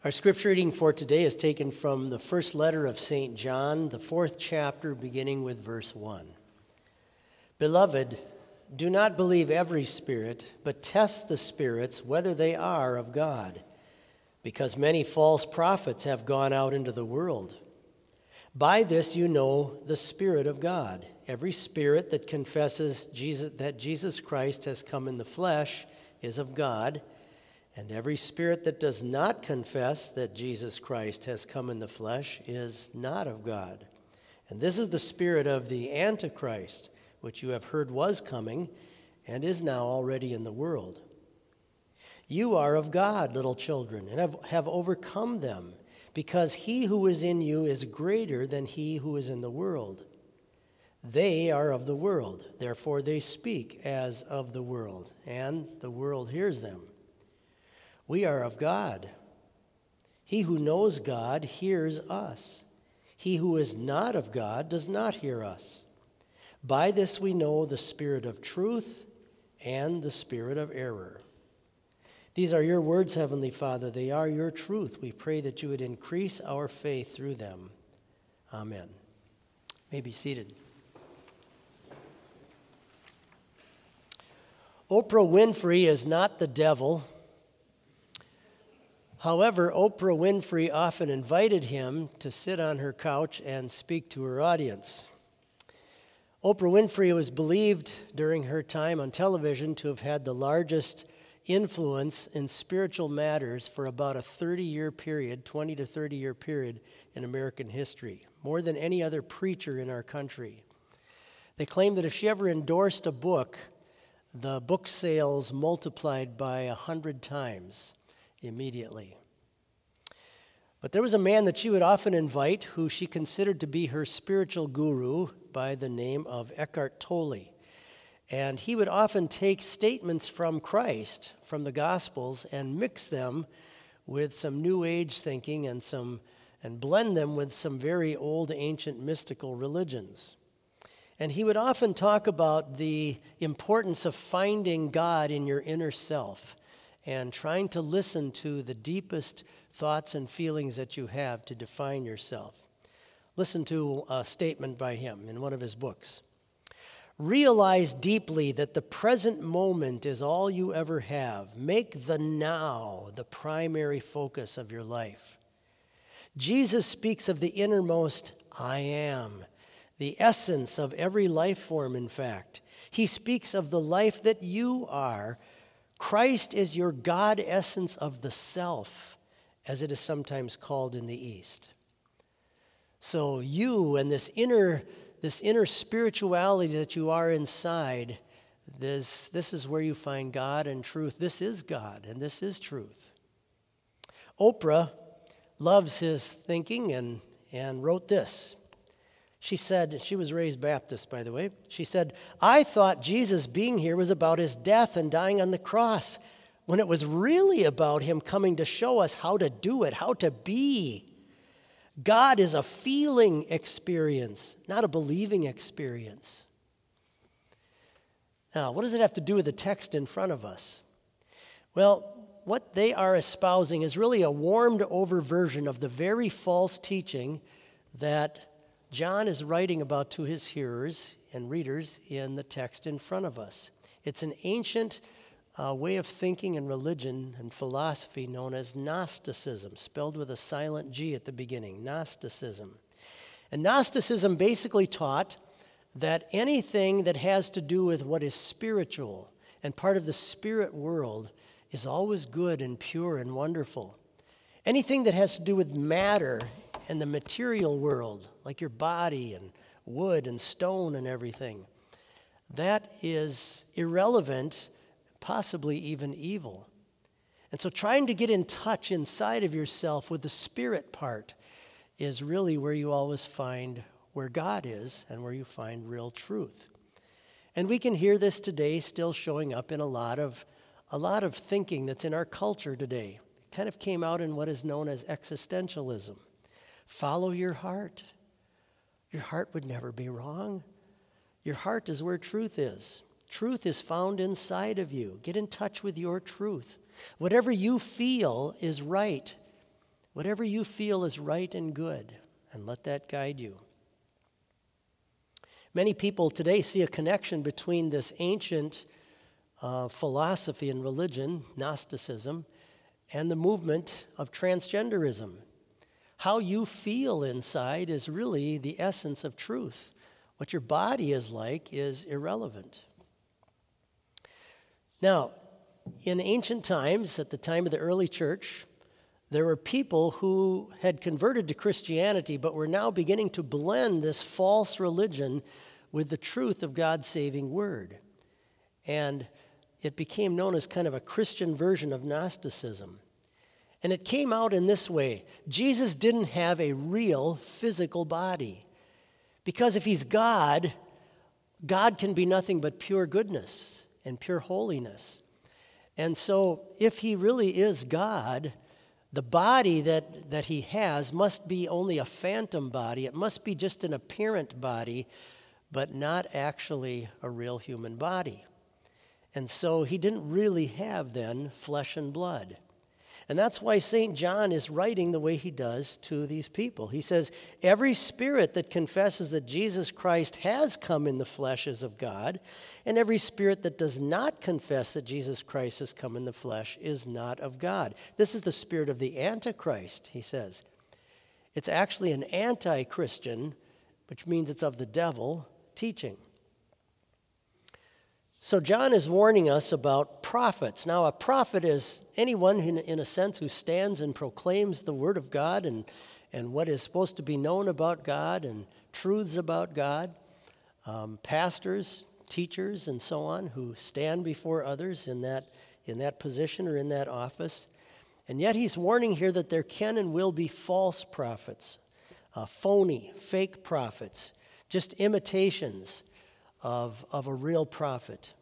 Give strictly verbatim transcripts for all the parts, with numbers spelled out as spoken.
Our scripture reading for today is taken from the first letter of Saint John, the fourth chapter, beginning with verse one. Beloved, do not believe every spirit, but test the spirits whether they are of God, because many false prophets have gone out into the world. By this you know the Spirit of God. Every spirit that confesses Jesus, that Jesus Christ has come in the flesh is of God, and every spirit that does not confess that Jesus Christ has come in the flesh is not of God. And this is the spirit of the Antichrist, which you have heard was coming and is now already in the world. You are of God, little children, and have, have overcome them, because he who is in you is greater than he who is in the world. They are of the world, therefore they speak as of the world, and the world hears them. We are of God. He who knows God hears us. He who is not of God does not hear us. By this we know the spirit of truth and the spirit of error. These are your words, Heavenly Father. They are your truth. We pray that you would increase our faith through them. Amen. You may be seated. Oprah Winfrey is not the devil. However, Oprah Winfrey often invited him to sit on her couch and speak to her audience. Oprah Winfrey was believed during her time on television to have had the largest influence in spiritual matters for about a thirty-year period, twenty to thirty-year period in American history, more than any other preacher in our country. They claim that if she ever endorsed a book, the book sales multiplied by a hundred times immediately. But there was a man that she would often invite who she considered to be her spiritual guru by the name of Eckhart Tolle. And he would often take statements from Christ, from the Gospels, and mix them with some New Age thinking and some and blend them with some very old, ancient, mystical religions. And he would often talk about the importance of finding God in your inner self and trying to listen to the deepest thoughts and feelings that you have to define yourself. Listen to a statement by him in one of his books. Realize deeply that the present moment is all you ever have. Make the now the primary focus of your life. Jesus speaks of the innermost I am, the essence of every life form, in fact. He speaks of the life that you are. Christ is your God essence of the self, as it is sometimes called in the East. So you and this inner, this inner spirituality that you are inside, this, this is where you find God and truth. This is God, and this is truth. Oprah loves his thinking and, and wrote this. She said, she was raised Baptist, by the way. She said, I thought Jesus being here was about his death and dying on the cross, when it was really about him coming to show us how to do it, how to be. God is a feeling experience, not a believing experience. Now, what does it have to do with the text in front of us? Well, what they are espousing is really a warmed over version of the very false teaching that John is writing about to his hearers and readers in the text in front of us. It's an ancient uh, way of thinking and religion and philosophy known as Gnosticism, spelled with a silent G at the beginning, Gnosticism. And Gnosticism basically taught that anything that has to do with what is spiritual and part of the spirit world is always good and pure and wonderful. Anything that has to do with matter and the material world, like your body and wood and stone and everything, that is irrelevant, possibly even evil. And so trying to get in touch inside of yourself with the spirit part is really where you always find where God is and where you find real truth. And we can hear this today still showing up in a lot of a lot of thinking that's in our culture today. It kind of came out in what is known as existentialism. Follow your heart. Your heart would never be wrong. Your heart is where truth is. Truth is found inside of you. Get in touch with your truth. Whatever you feel is right. Whatever you feel is right and good, and let that guide you. Many people today see a connection between this ancient uh, philosophy and religion, Gnosticism, and the movement of transgenderism. How you feel inside is really the essence of truth. What your body is like is irrelevant. Now, in ancient times, at the time of the early church, there were people who had converted to Christianity but were now beginning to blend this false religion with the truth of God's saving word. And it became known as kind of a Christian version of Gnosticism. And it came out in this way. Jesus didn't have a real physical body. Because if he's God, God can be nothing but pure goodness and pure holiness. And so if he really is God, the body that, that he has must be only a phantom body. It must be just an apparent body, but not actually a real human body. And so he didn't really have then flesh and blood. And that's why Saint John is writing the way he does to these people. He says, every spirit that confesses that Jesus Christ has come in the flesh is of God, and every spirit that does not confess that Jesus Christ has come in the flesh is not of God. This is the spirit of the Antichrist, he says. It's actually an anti-Christian, which means it's of the devil, teaching. So John is warning us about prophets. Now, a prophet is anyone, in, in a sense, who stands and proclaims the word of God and, and what is supposed to be known about God and truths about God. Um, pastors, teachers, and so on, who stand before others in that, in that position or in that office. And yet he's warning here that there can and will be false prophets, uh, phony, fake prophets, just imitations Of, of a real prophet.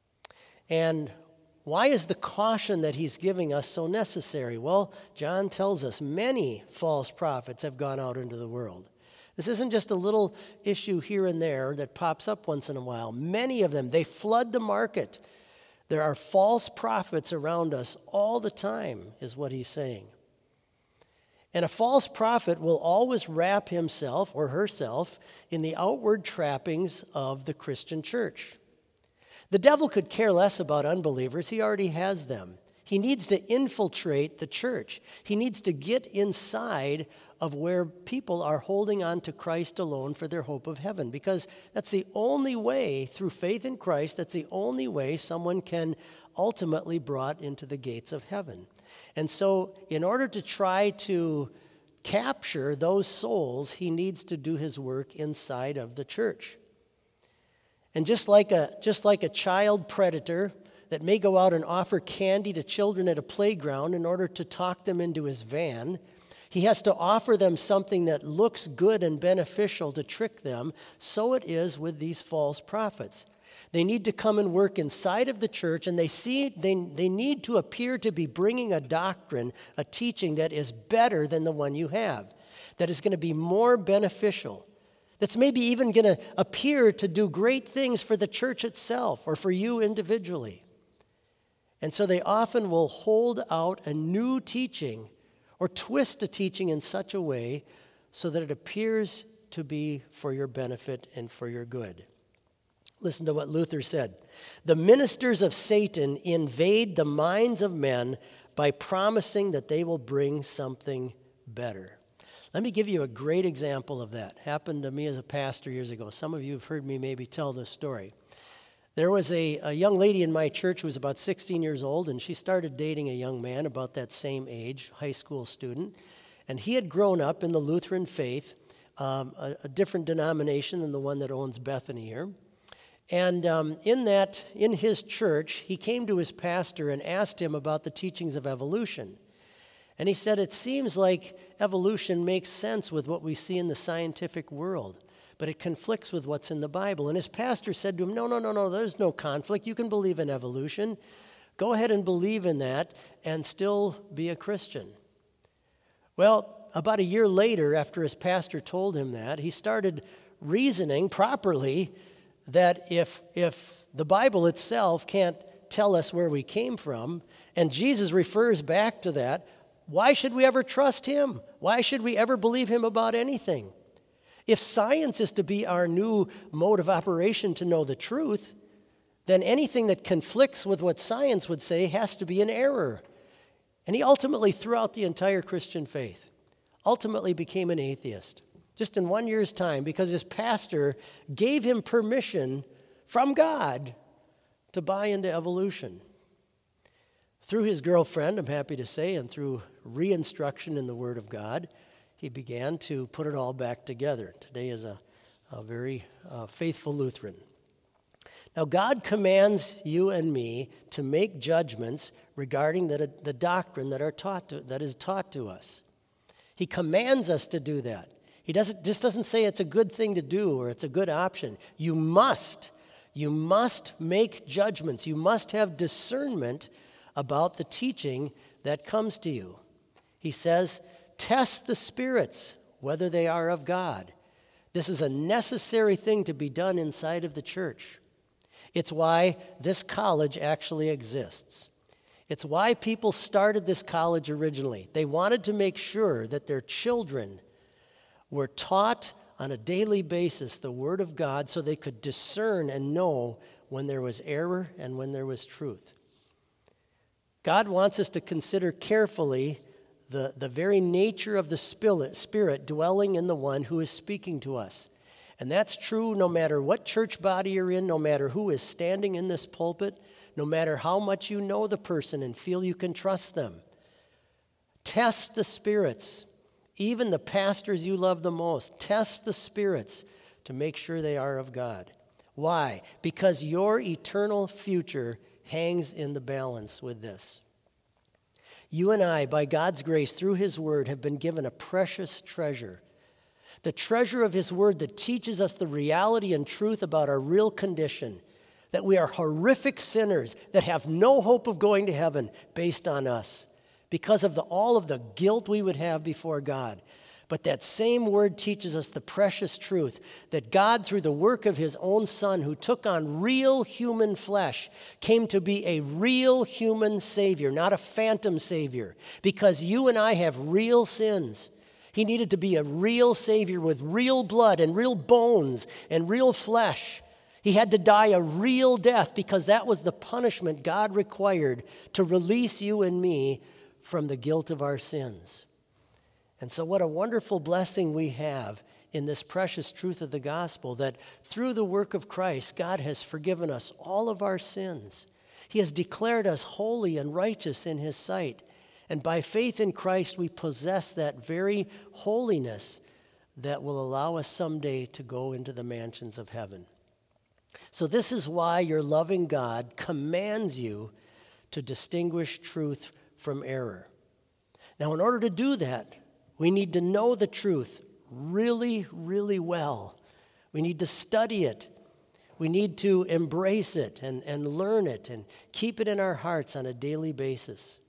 And why is the caution that he's giving us so necessary? Well, John tells us many false prophets have gone out into the world. This isn't just a little issue here and there that pops up once in a while. Many of them, they flood the market. There are false prophets around us all the time, is what he's saying. And a false prophet will always wrap himself or herself in the outward trappings of the Christian church. The devil could care less about unbelievers. He already has them. He needs to infiltrate the church. He needs to get inside of where people are holding on to Christ alone for their hope of heaven, because that's the only way, through faith in Christ, that's the only way someone can ultimately be brought into the gates of heaven. And so in order to try to capture those souls, he needs to do his work inside of the church. And just like a just like a child predator that may go out and offer candy to children at a playground in order to talk them into his van, he has to offer them something that looks good and beneficial to trick them. So it is with these false prophets. They need to come and work inside of the church, and they see they, they need to appear to be bringing a doctrine, a teaching that is better than the one you have, that is going to be more beneficial, that's maybe even going to appear to do great things for the church itself or for you individually. And so they often will hold out a new teaching or twist a teaching in such a way so that it appears to be for your benefit and for your good. Listen to what Luther said. The ministers of Satan invade the minds of men by promising that they will bring something better. Let me give you a great example of that. Happened to me as a pastor years ago. Some of you have heard me maybe tell this story. There was a, a young lady in my church who was about sixteen years old, and she started dating a young man about that same age, high school student. And he had grown up in the Lutheran faith, um, a, a different denomination than the one that owns Bethany here. And um, in that, in his church, he came to his pastor and asked him about the teachings of evolution. And he said, it seems like evolution makes sense with what we see in the scientific world, but it conflicts with what's in the Bible. And his pastor said to him, no, no, no, no, there's no conflict. You can believe in evolution. Go ahead and believe in that and still be a Christian. Well, about a year later, after his pastor told him that, he started reasoning properly that if if the Bible itself can't tell us where we came from, and Jesus refers back to that, Why should we ever trust him? Why should we ever believe him about anything? If science is to be our new mode of operation to know the truth, then anything that conflicts with what science would say has to be an error. And he ultimately threw out the entire Christian faith, ultimately became an atheist, just in one year's time, because his pastor gave him permission from God to buy into evolution. Through his girlfriend, I'm happy to say, and through re-instruction in the Word of God, he began to put it all back together. Today is a, a very uh, faithful Lutheran. Now, God commands you and me to make judgments regarding the, the doctrine that are taught to, that is taught to us. He commands us to do that. He doesn't just doesn't say it's a good thing to do or it's a good option. You must, you must make judgments. You must have discernment about the teaching that comes to you. He says, test the spirits, whether they are of God. This is a necessary thing to be done inside of the church. It's why this college actually exists. It's why people started this college originally. They wanted to make sure that their children were taught on a daily basis the Word of God so they could discern and know when there was error and when there was truth. God wants us to consider carefully the, the very nature of the spirit, spirit dwelling in the one who is speaking to us. And that's true no matter what church body you're in, no matter who is standing in this pulpit, no matter how much you know the person and feel you can trust them. Test the spirits. Even the pastors you love the most, test the spirits to make sure they are of God. Why? Because your eternal future hangs in the balance with this. You and I, by God's grace, through His Word, have been given a precious treasure. The treasure of His Word that teaches us the reality and truth about our real condition, that we are horrific sinners that have no hope of going to heaven based on us because of the, all of the guilt we would have before God. But that same Word teaches us the precious truth that God, through the work of His own Son, who took on real human flesh, came to be a real human Savior, not a phantom Savior, because you and I have real sins. He needed to be a real Savior with real blood and real bones and real flesh. He had to die a real death because that was the punishment God required to release you and me from the guilt of our sins. And so what a wonderful blessing we have in this precious truth of the gospel, that through the work of Christ, God has forgiven us all of our sins. He has declared us holy and righteous in His sight. And by faith in Christ, we possess that very holiness that will allow us someday to go into the mansions of heaven. So this is why your loving God commands you to distinguish truth from error. Now, in order to do that, we need to know the truth really, really well. We need to study it. We need to embrace it and, and learn it and keep it in our hearts on a daily basis.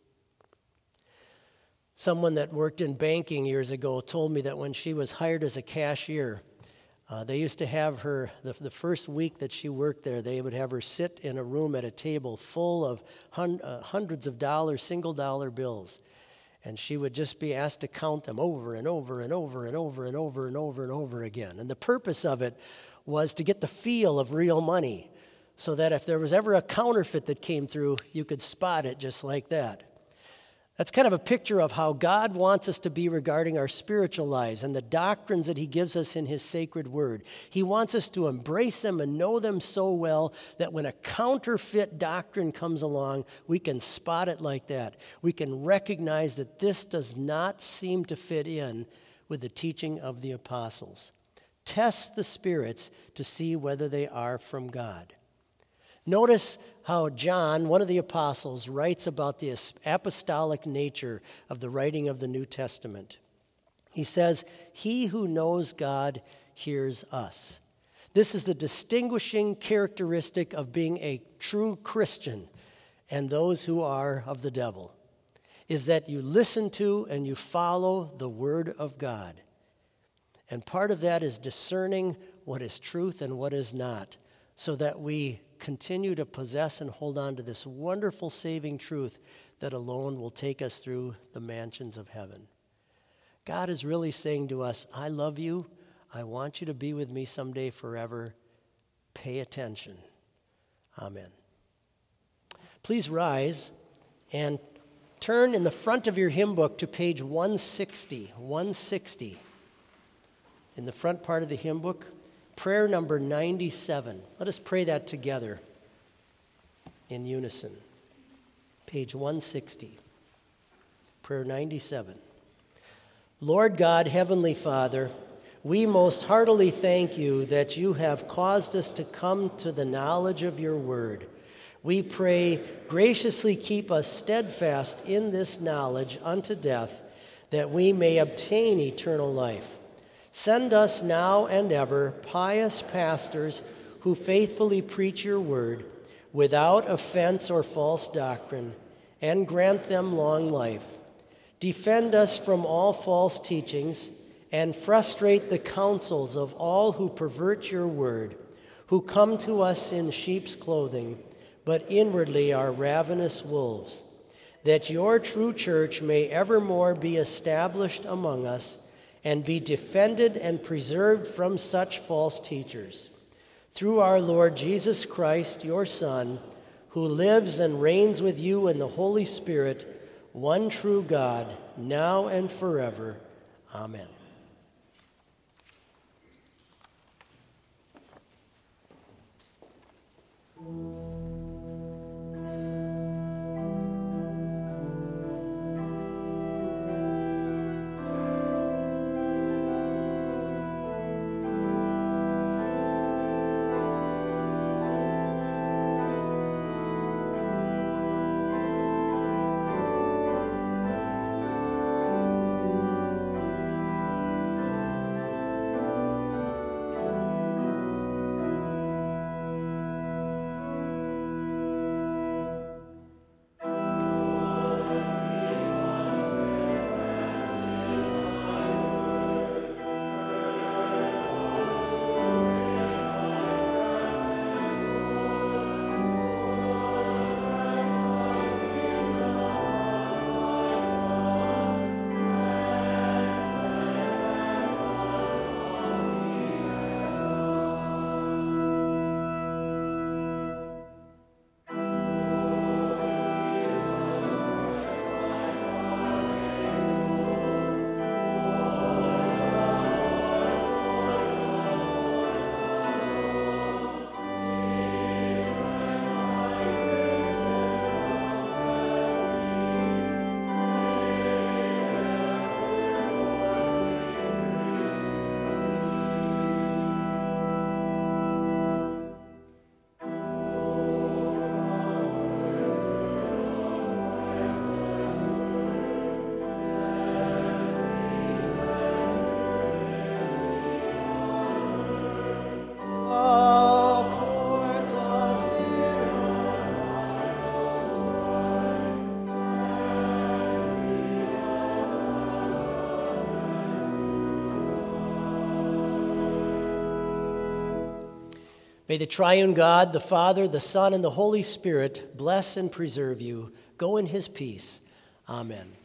Someone that worked in banking years ago told me that when she was hired as a cashier, uh, they used to have her, the, the first week that she worked there, they would have her sit in a room at a table full of hun, uh, hundreds of dollars, single dollar bills. And she would just be asked to count them over and over and over and over and over and over and over again. And the purpose of it was to get the feel of real money so that if there was ever a counterfeit that came through, you could spot it just like that. That's kind of a picture of how God wants us to be regarding our spiritual lives and the doctrines that He gives us in His sacred word. He wants us to embrace them and know them so well that when a counterfeit doctrine comes along, we can spot it like that. We can recognize that this does not seem to fit in with the teaching of the apostles. Test the spirits to see whether they are from God. Notice how John, one of the apostles, writes about the apostolic nature of the writing of the New Testament. He says, "He who knows God hears us." This is the distinguishing characteristic of being a true Christian and those who are of the devil, is that you listen to and you follow the Word of God. And part of that is discerning what is truth and what is not, so that we continue to possess and hold on to this wonderful saving truth that alone will take us through the mansions of heaven. God is really saying to us, I love you. I want you to be with me someday forever. Pay attention. Amen. Please rise and turn in the front of your hymn book to page one sixty. one sixty. In the front part of the hymn book, prayer number ninety-seven. Let us pray that together in unison. Page one sixty. Prayer ninety-seven. Lord God, Heavenly Father, we most heartily thank you that you have caused us to come to the knowledge of your word. We pray, graciously keep us steadfast in this knowledge unto death, that we may obtain eternal life. Send us now and ever pious pastors who faithfully preach your word without offense or false doctrine, and grant them long life. Defend us from all false teachings, and frustrate the counsels of all who pervert your word, who come to us in sheep's clothing, but inwardly are ravenous wolves, that your true church may evermore be established among us and be defended and preserved from such false teachers. Through our Lord Jesus Christ, your Son, who lives and reigns with you in the Holy Spirit, one true God, now and forever. Amen. May the triune God, the Father, the Son, and the Holy Spirit bless and preserve you. Go in his peace. Amen.